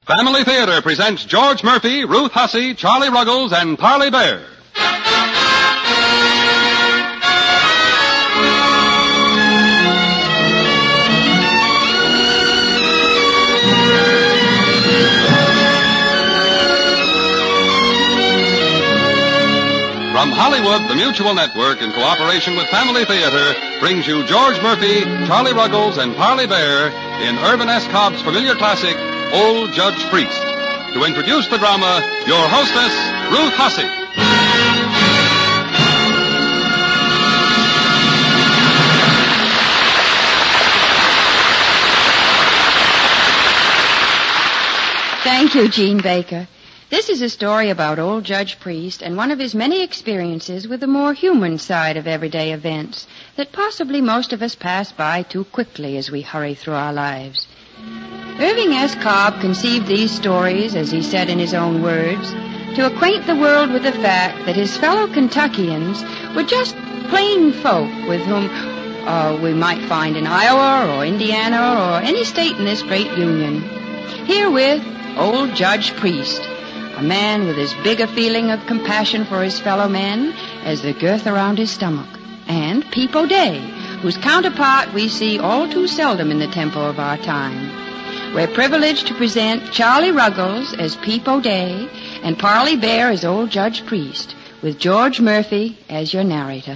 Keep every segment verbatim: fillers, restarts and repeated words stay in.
Family Theater presents George Murphy, Ruth Hussey, Charlie Ruggles, and Parley Bear. From Hollywood, the Mutual Network, in cooperation with Family Theater, brings you George Murphy, Charlie Ruggles, and Parley Bear in Irvin S. Cobb's familiar classic, Old Judge Priest. To introduce the drama, your hostess, Ruth Hussey. Thank you, Gene Baker. This is a story about Old Judge Priest and one of his many experiences with the more human side of everyday events that possibly most of us pass by too quickly as we hurry through our lives. Irving S. Cobb conceived these stories, as he said in his own words, to acquaint the world with the fact that his fellow Kentuckians were just plain folk with whom uh, we might find in Iowa or Indiana or any state in this great union. Herewith, Old Judge Priest, a man with as big a feeling of compassion for his fellow men as the girth around his stomach, and Peep O'Day, whose counterpart we see all too seldom in the tempo of our time. We're privileged to present Charlie Ruggles as Peep O'Day and Parley Bear as Old Judge Priest, with George Murphy as your narrator.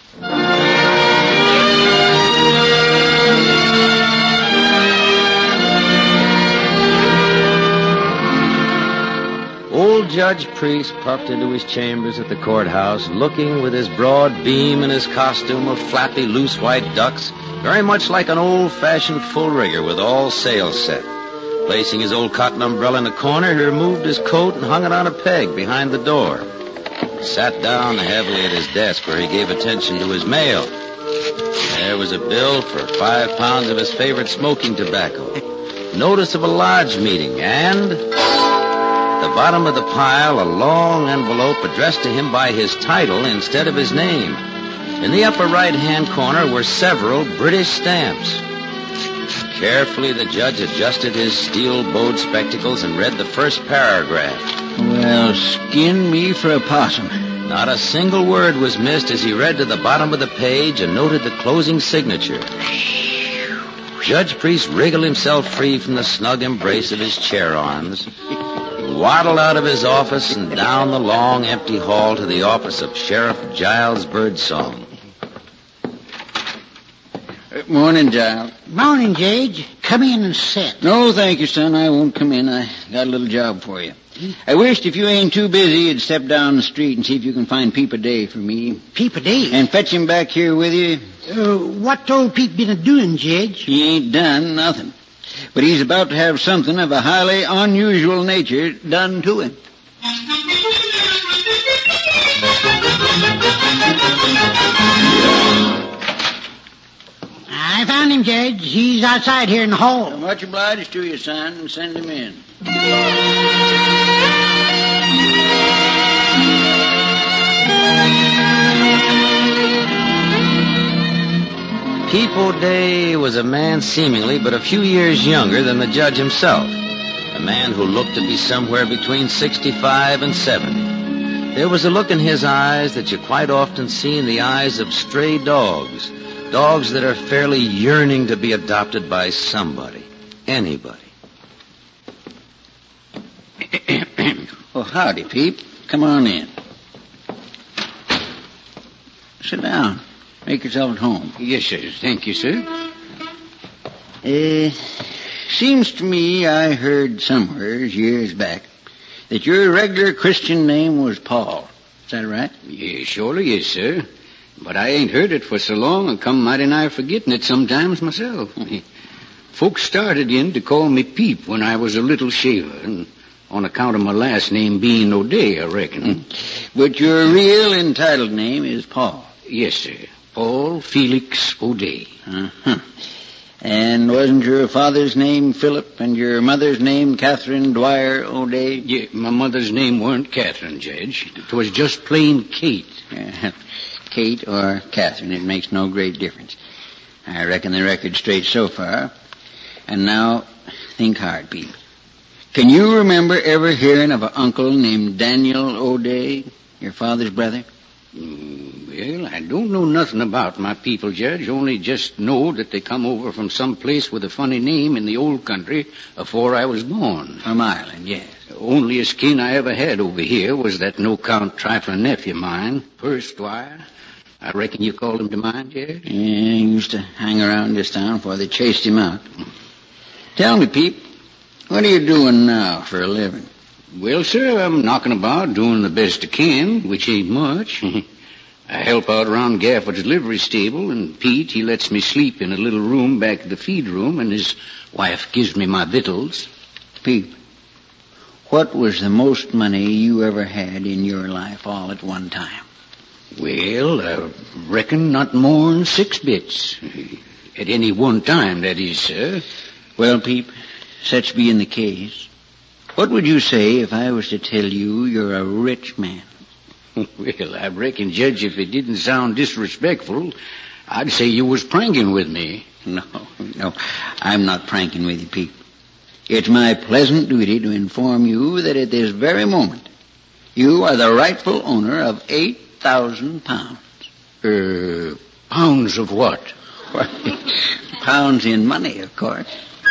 Old Judge Priest puffed into his chambers at the courthouse, looking with his broad beam and his costume of flappy, loose white ducks, very much like an old-fashioned full-rigger with all sails set. Placing his old cotton umbrella in a corner, he removed his coat and hung it on a peg behind the door. He sat down heavily at his desk where he gave attention to his mail. There was a bill for five pounds of his favorite smoking tobacco, notice of a lodge meeting, and at the bottom of the pile, a long envelope addressed to him by his title instead of his name. In the upper right-hand corner were several British stamps. Carefully, the judge adjusted his steel-bowed spectacles and read the first paragraph. Well, skin me for a possum. Not a single word was missed as he read to the bottom of the page and noted the closing signature. Judge Priest wriggled himself free from the snug embrace of his chair arms, waddled out of his office and down the long, empty hall to the office of Sheriff Giles Birdsong. Morning, Giles. Morning, Judge. Come in and sit. No, thank you, son. I won't come in. I got a little job for you. I wished if you ain't too busy, you'd step down the street and see if you can find Peep O'Day for me. Peep O'Day? And fetch him back here with you. Uh, what old Peep been doing, Judge? He ain't done nothing. But he's about to have something of a highly unusual nature done to him. I found him, Judge. He's outside here in the hall. I'm much obliged to you, son. Send him in. Peep O'Day was a man seemingly but a few years younger than the judge himself, a man who looked to be somewhere between sixty-five and seventy. There was a look in his eyes that you quite often see in the eyes of stray dogs, dogs that are fairly yearning to be adopted by somebody, anybody. Well, howdy, Peep. Come on in. Sit down. Make yourself at home. Yes, sir. Thank you, sir. Uh, seems to me I heard somewhere years back that your regular Christian name was Paul. Is that right? Yeah, surely is, sir. But I ain't heard it for so long I come mighty nigh forgetting it sometimes myself. Folks started in to call me Peep when I was a little shaver, and on account of my last name being O'Day, I reckon. But your real entitled name is Paul. Yes, sir. Paul Felix O'Day. Uh-huh. And wasn't your father's name Philip and your mother's name Catherine Dwyer O'Day? Yeah, my mother's name weren't Catherine, Judge. It was just plain Kate. Uh, Kate or Catherine, it makes no great difference. I reckon the record's straight so far. And now, think hard, Pete. Can you remember ever hearing of an uncle named Daniel O'Day, your father's brother? Mm, well, I don't know nothing about my people, Judge. Only just know that they come over from some place with a funny name in the old country afore I was born. From Ireland, yes. Only as kin I ever had over here was that no-count trifling nephew of mine, First Squire. I reckon you called him to mind, Judge? Yeah, he used to hang around this town before they chased him out. Tell me, Pete, what are you doing now for a living? Well, sir, I'm knocking about, doing the best I can, which ain't much. I help out around Gafford's livery stable, and Pete, he lets me sleep in a little room back of the feed room, and his wife gives me my victuals. Pete, what was the most money you ever had in your life all at one time? Well, I reckon not more'n six bits. At any one time, that is, sir. Well, Pete, such being the case, what would you say if I was to tell you you're a rich man? Well, I reckon, Judge, if it didn't sound disrespectful, I'd say you was pranking with me. No, no, I'm not pranking with you, Pete. It's my pleasant duty to inform you that at this very moment, you are the rightful owner of eight thousand pounds. Er, uh, pounds of what? Pounds in money, of course.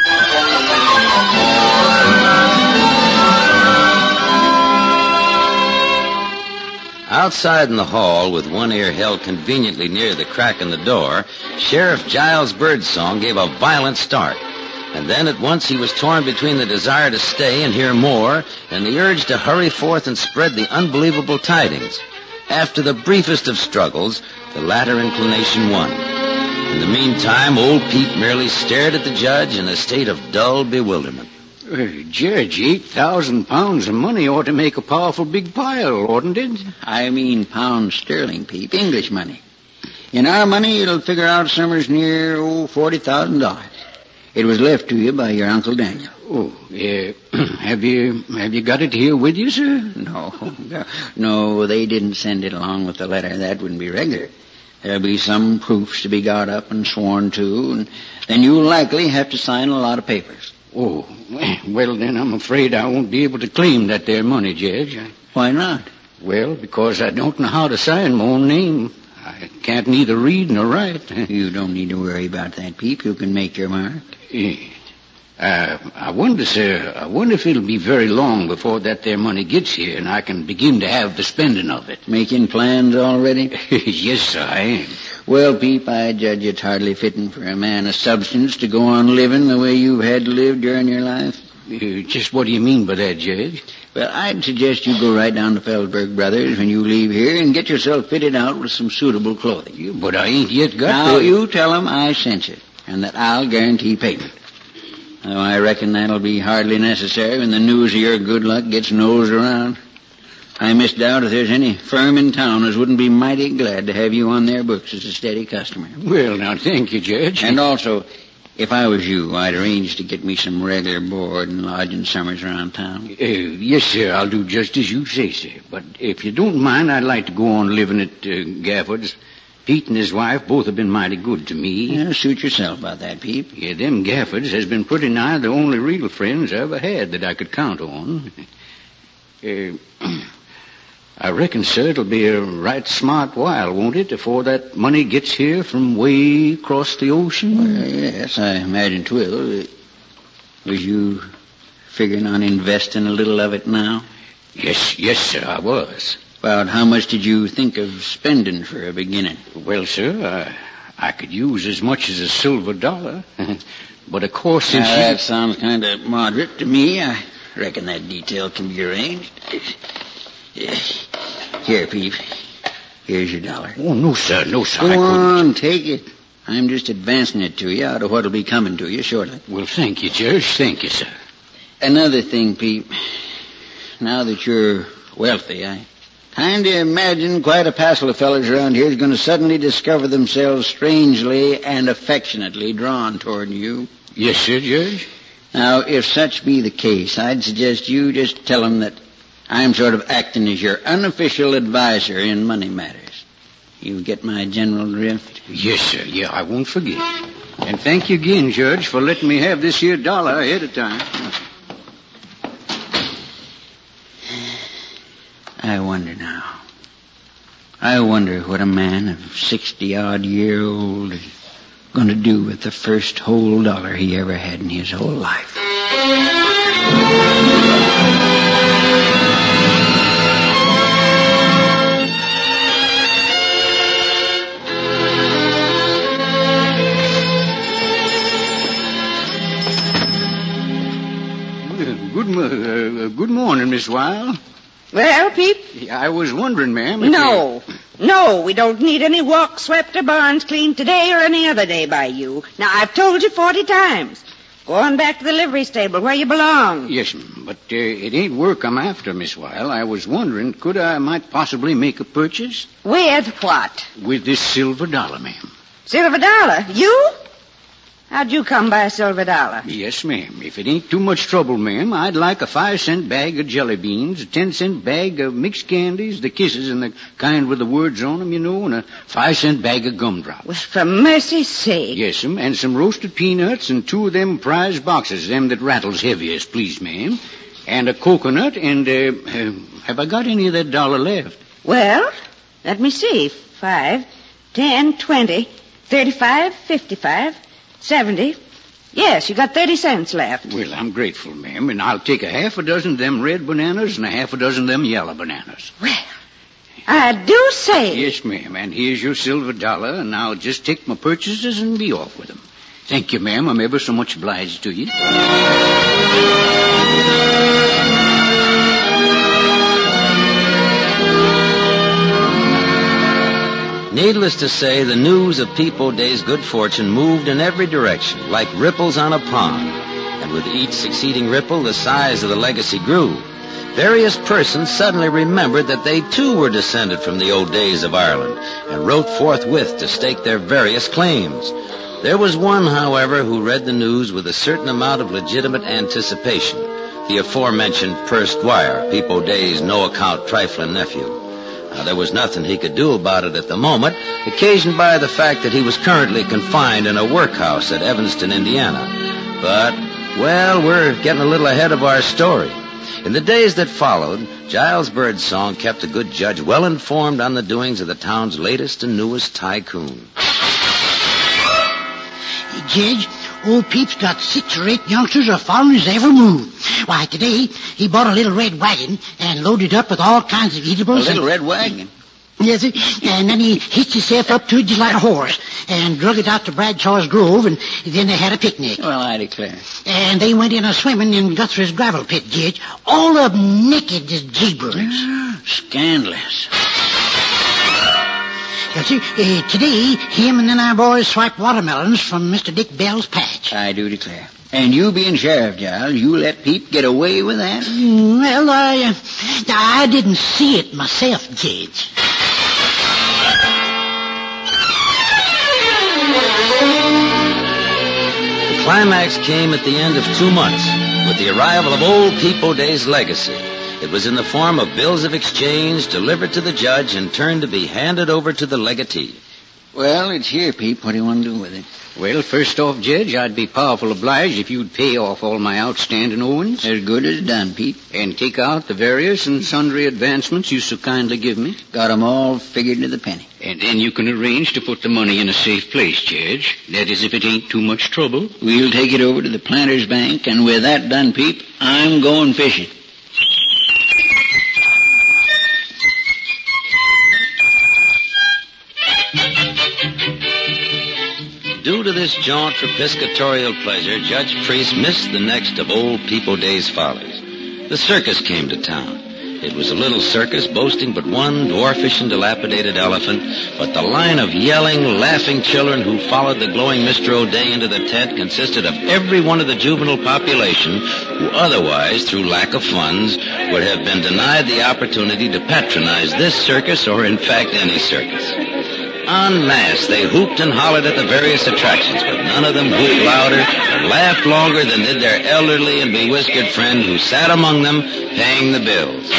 Outside in the hall, with one ear held conveniently near the crack in the door, Sheriff Giles Birdsong gave a violent start. And then at once he was torn between the desire to stay and hear more and the urge to hurry forth and spread the unbelievable tidings. After the briefest of struggles, the latter inclination won. In the meantime, old Pete merely stared at the judge in a state of dull bewilderment. Uh, Judge, eight thousand pounds of money ought to make a powerful big pile, oughtn't it? I mean pounds sterling, Pete, English money. In our money, it'll figure out somewhere's near, oh, forty thousand dollars. It was left to you by your Uncle Daniel. Oh, yeah. have you have you got it here with you, sir? No, no, no, they didn't send it along with the letter. That wouldn't be regular. There'll be some proofs to be got up and sworn to, and then you'll likely have to sign a lot of papers. Oh, well, then I'm afraid I won't be able to claim that there money, Judge. I... Why not? Well, because I don't know how to sign my own name. I can't neither read nor write. You don't need to worry about that, Pete. You can make your mark. Yeah. Uh, I wonder, sir, I wonder if it'll be very long before that there money gets here and I can begin to have the spending of it. Making plans already? Yes, sir, I am. Well, Pete, I judge it's hardly fitting for a man of substance to go on living the way you've had to live during your life. Uh, just what do you mean by that, Judge? Well, I'd suggest you go right down to Feldberg Brothers when you leave here and get yourself fitted out with some suitable clothing. Yeah, but I ain't yet got Now, the... you tell them I sent you and that I'll guarantee payment. Now, I reckon that'll be hardly necessary when the news of your good luck gets nosed around. I misdoubt if there's any firm in town as wouldn't be mighty glad to have you on their books as a steady customer. Well, now, thank you, Judge. And also, if I was you, I'd arrange to get me some regular board and lodging summers around town. Uh, yes, sir, I'll do just as you say, sir. But if you don't mind, I'd like to go on living at uh, Gafford's. Pete and his wife both have been mighty good to me. Yeah, suit yourself about that, Pete. Yeah, them Gaffords has been pretty nigh the only real friends I ever had that I could count on. Uh, I reckon, sir, it'll be a right smart while, won't it, before that money gets here from way across the ocean? Well, yes, I imagine 'twill. Was you figuring on investing a little of it now? Yes, yes, sir, I was. About how much did you think of spending for a beginning? Well, sir, I, I could use as much as a silver dollar. But, of course, since now, you... that sounds kind of moderate to me. I reckon that detail can be arranged. Here, Pete. Here's your dollar. Oh, no, sir, no, sir. Go I couldn't. on, take it. I'm just advancing it to you out of what'll be coming to you shortly. Well, thank you, Judge. Thank you, sir. Another thing, Pete. Now that you're wealthy, I kind of imagine quite a passel of fellas around here is going to suddenly discover themselves strangely and affectionately drawn toward you. Yes, sir, Judge. Now, if such be the case, I'd suggest you just tell them that I'm sort of acting as your unofficial advisor in money matters. You get my general drift? Yes, sir. Yeah, I won't forget. And thank you again, Judge, for letting me have this here dollar ahead of time. I wonder now. I wonder what a man of sixty-odd year old is going to do with the first whole dollar he ever had in his whole life. Good, mo- uh, good morning, Miss Wilde. Well, Pete? I was wondering, ma'am. if No. No, we don't need any walks swept or barns cleaned today or any other day by you. Now, I've told you forty times. Go on back to the livery stable where you belong. you- Yes, ma'am, but uh, it ain't work I'm after, Miss Wilde. I was wondering, could I might possibly make a purchase With what? with this silver dollar, ma'am? Silver dollar? You? How'd you come by a silver dollar? Yes, ma'am. If it ain't too much trouble, ma'am, I'd like a five-cent bag of jelly beans, a ten-cent bag of mixed candies, the kisses and the kind with the words on 'em, you know, and a five-cent bag of gumdrops. Well, for mercy's sake. Yes, ma'am, and some roasted peanuts and two of them prize boxes, them that rattles heaviest, please, ma'am. And a coconut and, uh, uh, have I got any of that dollar left? Well, let me see. Five, ten, twenty, thirty-five, fifty-five, seventy. Yes, you got thirty cents left. Well, I'm grateful, ma'am, and I'll take a half a dozen of them red bananas and a half a dozen of them yellow bananas. Well, I do say. Yes, ma'am, and here's your silver dollar, and I'll just take my purchases and be off with them. Thank you, ma'am. I'm ever so much obliged to you. Needless to say, the news of Peep O'Day's good fortune moved in every direction, like ripples on a pond. And with each succeeding ripple, the size of the legacy grew. Various persons suddenly remembered that they too were descended from the O'Days of Ireland, and wrote forthwith to stake their various claims. There was one, however, who read the news with a certain amount of legitimate anticipation, the aforementioned Perce Dwyer, Peep O'Day's no-account trifling nephew. Now, there was nothing he could do about it at the moment, occasioned by the fact that he was currently confined in a workhouse at Evanston, Indiana. But, well, we're getting a little ahead of our story. In the days that followed, Giles Birdsong kept the good judge well informed on the doings of the town's latest and newest tycoon. Judge, old Peep's got six or eight youngsters as far as ever moved. Why, today he bought a little red wagon and loaded up with all kinds of A eatables. little and, red wagon. Yes, sir. And then he hitched himself up to it just like a horse and drug it out to Bradshaw's Grove, and then they had a picnic. Well, I declare. And they went in a swimming in Guthrie's gravel pit, Judge. All of them naked as jaybirds. Scandalous. Yes, sir. Uh, today, him and then our boys swiped watermelons from Mister Dick Bell's patch. I do declare. And you being sheriff, Giles, you let Peep get away with that? Mm, Well, I, uh, I didn't see it myself, Judge. The climax came at the end of two months, with the arrival of old Peep O'Day's legacy. It was in the form of bills of exchange delivered to the judge and turned to be handed over to the legatee. Well, it's here, Peep. What do you want to do with it? Well, first off, Judge, I'd be powerful obliged if you'd pay off all my outstanding owings As good as done, Peep. and take out the various and sundry advancements you so kindly give me. Got 'em all figured to the penny. And then you can arrange to put the money in a safe place, Judge. That is, if it ain't too much trouble. We'll take it over to the Planters Bank, and with that done, Peep, I'm going fishing. Due to this jaunt for piscatorial pleasure, Judge Priest missed the next of old Peep O'Day's follies. The circus came to town. It was a little circus boasting but one dwarfish and dilapidated elephant, but the line of yelling, laughing children who followed the glowing Mister O'Day into the tent consisted of every one of the juvenile population who otherwise, through lack of funds, would have been denied the opportunity to patronize this circus or, in fact, any circus. En masse, they hooped and hollered at the various attractions, but none of them whooped louder or laughed longer than did their elderly and bewhiskered friend who sat among them paying the bills.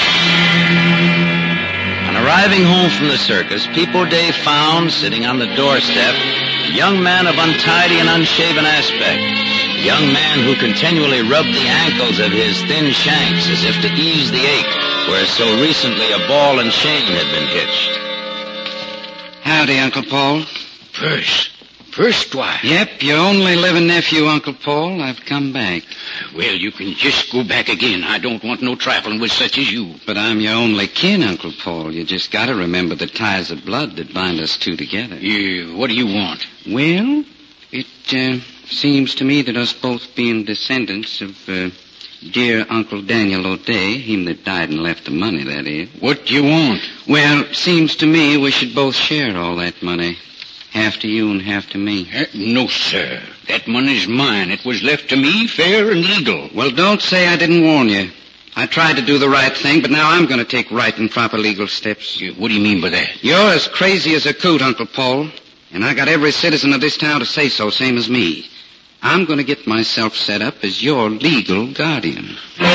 On arriving home from the circus, Peep O'Day found, sitting on the doorstep, a young man of untidy and unshaven aspect, a young man who continually rubbed the ankles of his thin shanks as if to ease the ache, where so recently a ball and chain had been hitched. Howdy, Uncle Paul. Perce. Perce Dwyer. Yep, your only living nephew, Uncle Paul. I've come back. Well, you can just go back again. I don't want no trifling with such as you. But I'm your only kin, Uncle Paul. You just gotta remember the ties of blood that bind us two together. Yeah, what do you want? Well, it uh, seems to me that us both being descendants of uh, dear Uncle Daniel O'Day, him that died and left the money, that is. What do you want? Well, seems to me we should both share all that money. Half to you and half to me. Uh, no, sir. That money's mine. It was left to me fair and legal. Well, don't say I didn't warn you. I tried to do the right thing, but now I'm going to take right and proper legal steps. Yeah, what do you mean by that? You're as crazy as a coot, Uncle Paul. And I got every citizen of this town to say so, same as me. I'm going to get myself set up as your legal guardian.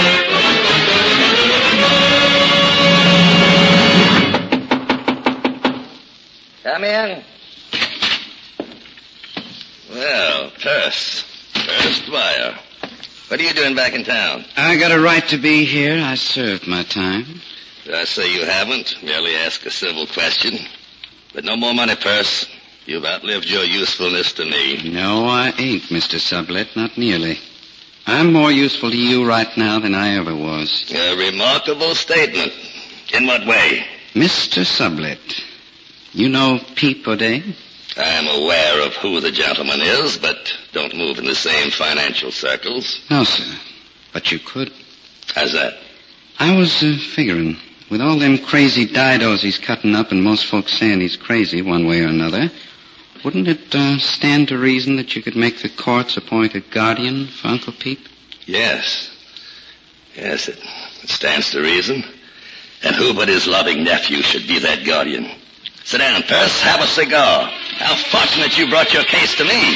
Come in. Well, Perce. Perce Dwyer. What are you doing back in town? I got a right to be here. I served my time. Did I say you haven't? Merely ask a civil question. But no more money, Perce. You've outlived your usefulness to me. No, I ain't, Mister Sublet. Not nearly. I'm more useful to you right now than I ever was. A remarkable statement. In what way? Mister Sublet, you know Peep O'Day? I'm aware of who the gentleman is, but don't move in the same financial circles. No, sir. But you could. How's that? I was uh, figuring, with all them crazy didos he's cutting up and most folks saying he's crazy one way or another, wouldn't it uh, stand to reason that you could make the courts appoint a guardian for Uncle Peep? Yes. Yes, it, it stands to reason. And who but his loving nephew should be that guardian? Sit down, Perce. Have a cigar. How fortunate you brought your case to me.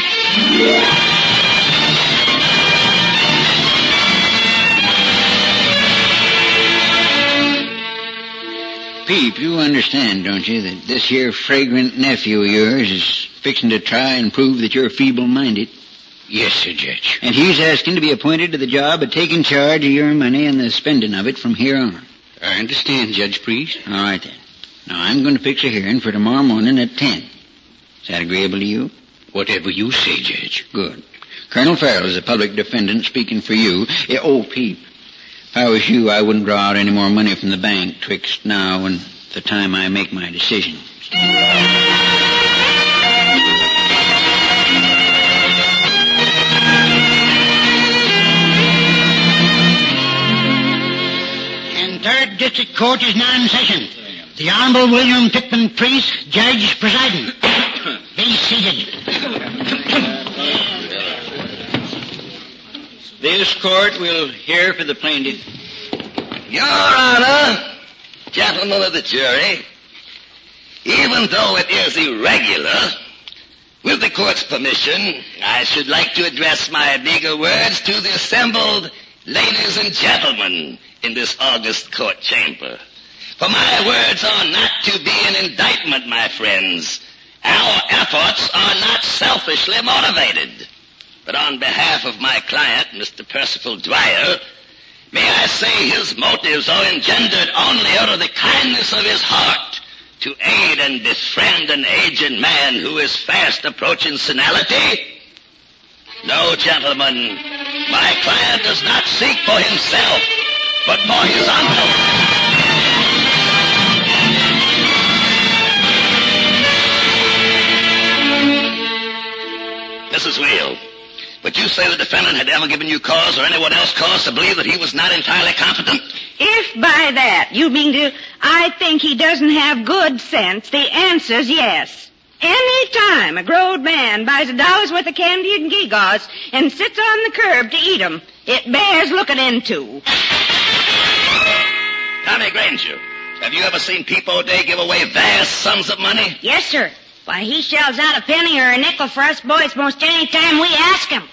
Peep, you understand, don't you, that this here fragrant nephew of yours is fixing to try and prove that you're feeble-minded? Yes, sir, Judge. And he's asking to be appointed to the job of taking charge of your money and the spending of it from here on. I understand, Judge Priest. All right, then. Now, I'm going to fix a hearing for tomorrow morning at ten. Is that agreeable to you? Whatever you say, Judge. Good. Colonel Farrell is a public defendant speaking for you. Yeah, oh, Peep, if I was you, I wouldn't draw out any more money from the bank twixt now and the time I make my decision. And third District Court is now in session. The Honorable William Pittman Priest, Judge presiding. Be seated. This court will hear for the plaintiff. Your Honor, gentlemen of the jury, even though it is irregular, with the court's permission, I should like to address my meager words to the assembled ladies and gentlemen in this august court chamber. For my words are not to be an indictment, my friends. Our efforts are not selfishly motivated. But on behalf of my client, Mister Percival Dwyer, may I say his motives are engendered only out of the kindness of his heart to aid and befriend an aged man who is fast approaching senility? No, gentlemen, my client does not seek for himself, but for his uncle. Missus Wheel, would you say the defendant had ever given you cause or anyone else cause to believe that he was not entirely competent? If by that you mean to, I think he doesn't have good sense, the answer's yes. Any time a growed man buys a dollar's worth of candy and gewgaws and sits on the curb to eat 'em, it bears looking into. Tommy Granger, have you ever seen Peep O'Day give away vast sums of money? Yes, sir. Why, he shells out a penny or a nickel for us boys most any time we ask him.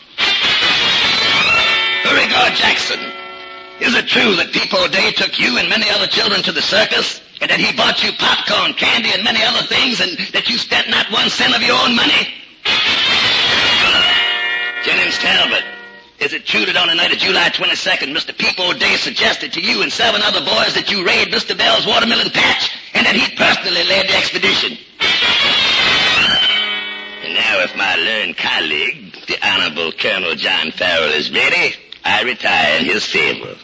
Beauregard Jackson, is it true that Peep O'Day took you and many other children to the circus, and that he bought you popcorn, candy, and many other things, and that you spent not one cent of your own money? Jennings Talbot, Is it true that on the night of July twenty-second, Mister Peep O'Day suggested to you and seven other boys that you raid Mister Bell's watermelon patch and that he personally led the expedition? And now, if my learned colleague, the Honorable Colonel John Farrell, is ready, I retire in his favor.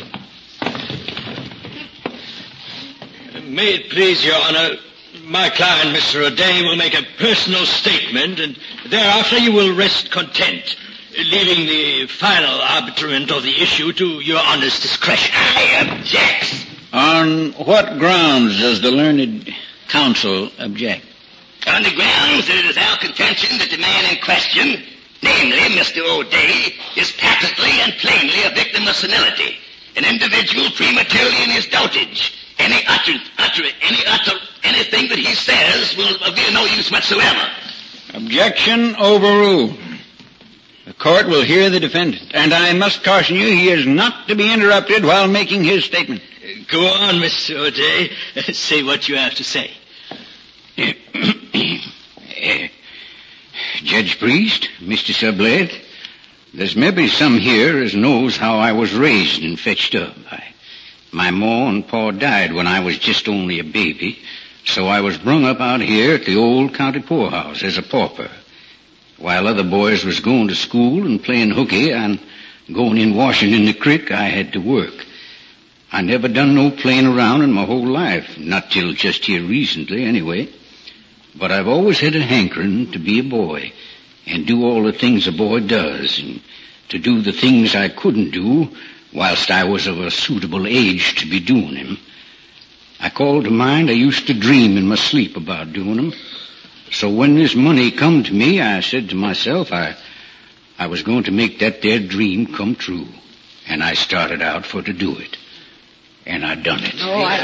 May it please your honor, my client, Mister O'Day, will make a personal statement, and thereafter you will rest content, leaving the final arbitrament of the issue to your honor's discretion. I object. On what grounds does the learned counsel object? On the grounds that it is our contention that the man in question, namely Mister O'Day, is patently and plainly a victim of senility, an individual prematurely in his dotage. Any utter, utter, any utter, anything that he says will be of no use whatsoever. Objection overruled. The court will hear the defendant, and I must caution you he is not to be interrupted while making his statement. Go on, Mister O'Day. Say what you have to say. uh, Judge Priest, Mister Sublette, there's maybe some here as knows how I was raised and fetched up. I, my ma and pa died when I was just only a baby, so I was brung up out here at the old county poorhouse as a pauper. While other boys was going to school and playing hooky and going in washing in the creek, I had to work. I never done no playing around in my whole life, not till just here recently anyway. But I've always had a hankering to be a boy and do all the things a boy does, and to do the things I couldn't do whilst I was of a suitable age to be doing them. I called to mind I used to dream in my sleep about doing them. So when this money come to me, I said to myself I I was going to make that there dream come true. And I started out for to do it. And I done it. Oh, I...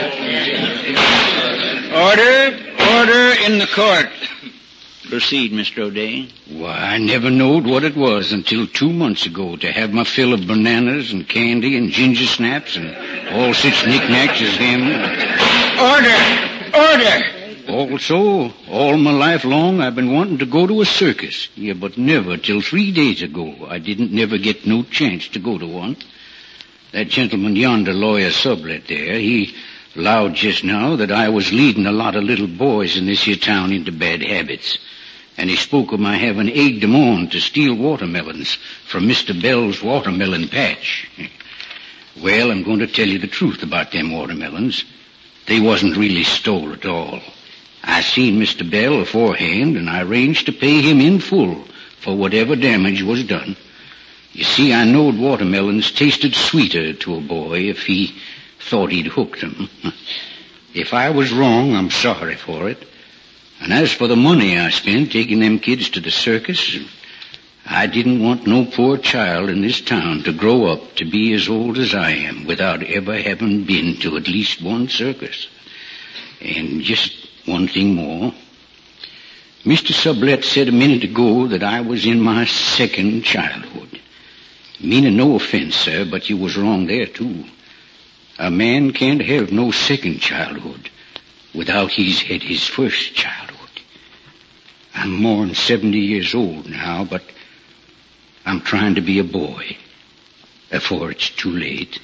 Order, order in the court. Proceed, Mister O'Day. Why, I never knowed what it was until two months ago to have my fill of bananas and candy and ginger snaps and all such knickknacks as them. Order! Order! Also, all my life long I've been wanting to go to a circus. Yeah, but never till three days ago. I didn't never get no chance to go to one. That gentleman yonder, Lawyer Sublette there, he allowed just now that I was leading a lot of little boys in this here town into bad habits. And he spoke of my having egged them on to steal watermelons from Mister Bell's watermelon patch. Well, I'm going to tell you the truth about them watermelons. They wasn't really stole at all. I seen Mister Bell aforehand, and I arranged to pay him in full for whatever damage was done. You see, I knowed watermelons tasted sweeter to a boy if he thought he'd hooked them. If I was wrong, I'm sorry for it. And as for the money I spent taking them kids to the circus, I didn't want no poor child in this town to grow up to be as old as I am without ever having been to at least one circus. And just one thing more. Mister Sublette said a minute ago that I was in my second childhood. Meaning no offense, sir, but you was wrong there, too. A man can't have no second childhood without he's had his first childhood. I'm more than seventy years old now, but I'm trying to be a boy before it's too late.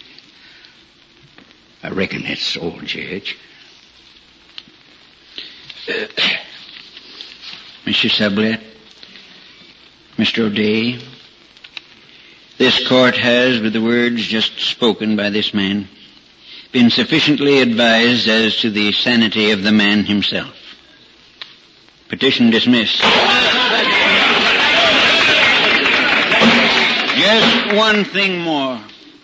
I reckon that's all, Judge. Uh, Mister Sublette, Mister O'Day, this court has, with the words just spoken by this man, been sufficiently advised as to the sanity of the man himself. Petition dismissed. Just one thing more.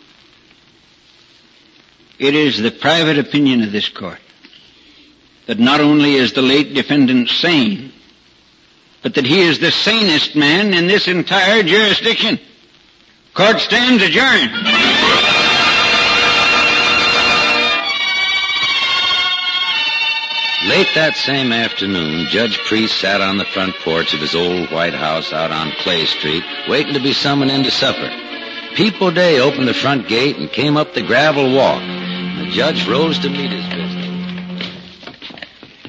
It is the private opinion of this court that not only is the late defendant sane, but that he is the sanest man in this entire jurisdiction. Court stands adjourned. Late that same afternoon, Judge Priest sat on the front porch of his old white house out on Clay Street, waiting to be summoned in to supper. Peep O'Day opened the front gate and came up the gravel walk. The judge rose to meet his visitor.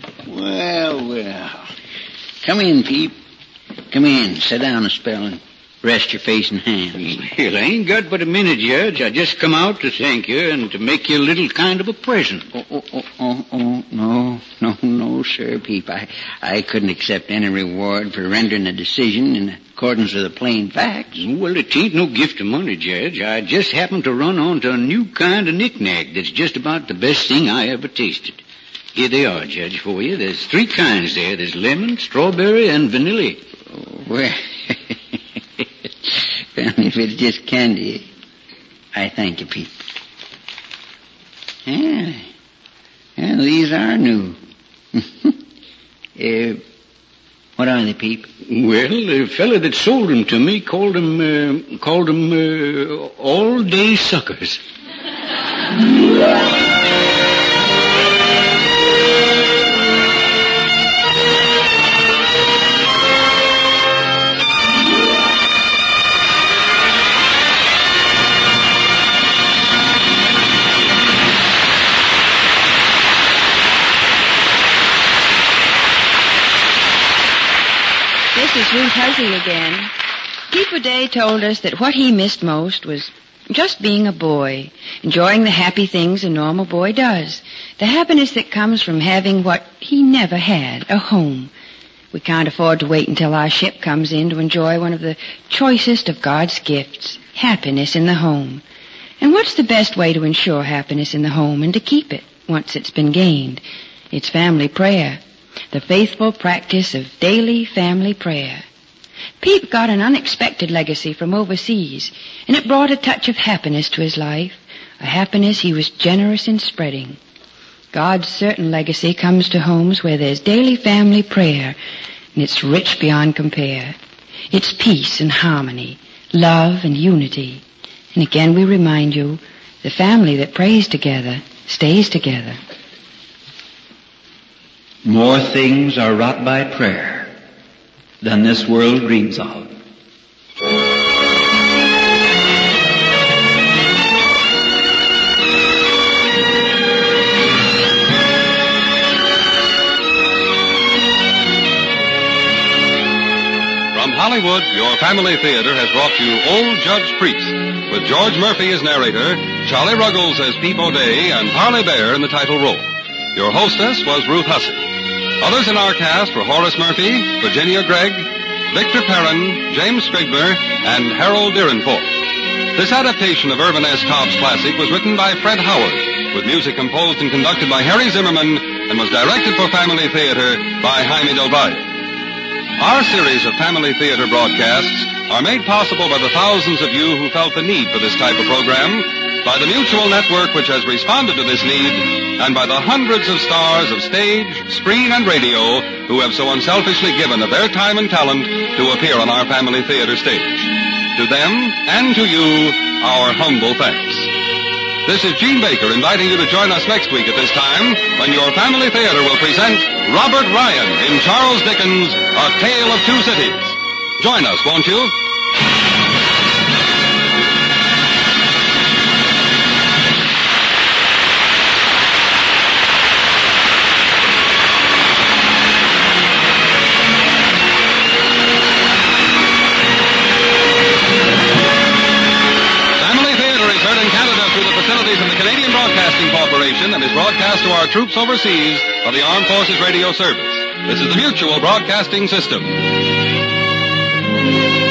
Well, well. Come in, Peep. Come in. Sit down a spell and Rest your face and hands. Well, I ain't got but a minute, Judge. I just come out to thank you and to make you a little kind of a present. Oh, oh, oh, oh, oh no, no, no, sir, Peep. I, I couldn't accept any reward for rendering a decision in accordance with the plain facts. Well, it ain't no gift of money, Judge. I just happened to run onto a new kind of knick-knack that's just about the best thing I ever tasted. Here they are, Judge, for you. There's three kinds there. There's lemon, strawberry, and vanilla. Well, if it's just candy, I thank you, Pete. Yeah, yeah, these are new. uh, what are they, Pete? Well, the fella that sold them to me called them, uh, called them uh, all-day suckers. This is Ruth Hussey again. Pete O'Day told us that what he missed most was just being a boy, enjoying the happy things a normal boy does, the happiness that comes from having what he never had, a home. We can't afford to wait until our ship comes in to enjoy one of the choicest of God's gifts, happiness in the home. And what's the best way to ensure happiness in the home and to keep it once it's been gained? It's family prayer. The faithful practice of daily family prayer. Pete got an unexpected legacy from overseas, and it brought a touch of happiness to his life, a happiness he was generous in spreading. God's certain legacy comes to homes where there's daily family prayer, and it's rich beyond compare. It's peace and harmony, love and unity. And again we remind you, the family that prays together stays together. More things are wrought by prayer than this world dreams of. From Hollywood, your family theater has brought you Old Judge Priest, with George Murphy as narrator, Charlie Ruggles as Peep O'Day, and Parley Bear in the title role. Your hostess was Ruth Hussey. Others in our cast were Horace Murphy, Virginia Gregg, Victor Perrin, James Scribner, and Harold Deerenforth. This adaptation of Irvin S. Cobb's classic was written by Fred Howard, with music composed and conducted by Harry Zimmerman, and was directed for Family Theater by Jaime Del Valle. Our series of Family Theater broadcasts are made possible by the thousands of you who felt the need for this type of program, by the Mutual Network which has responded to this need, and by the hundreds of stars of stage, screen, and radio who have so unselfishly given of their time and talent to appear on our Family Theater stage. To them and to you, our humble thanks. This is Gene Baker inviting you to join us next week at this time when your Family Theater will present Robert Ryan in Charles Dickens' A Tale of Two Cities. Join us, won't you? Of the Canadian Broadcasting Corporation and is broadcast to our troops overseas by the Armed Forces Radio Service. This is the Mutual Broadcasting System.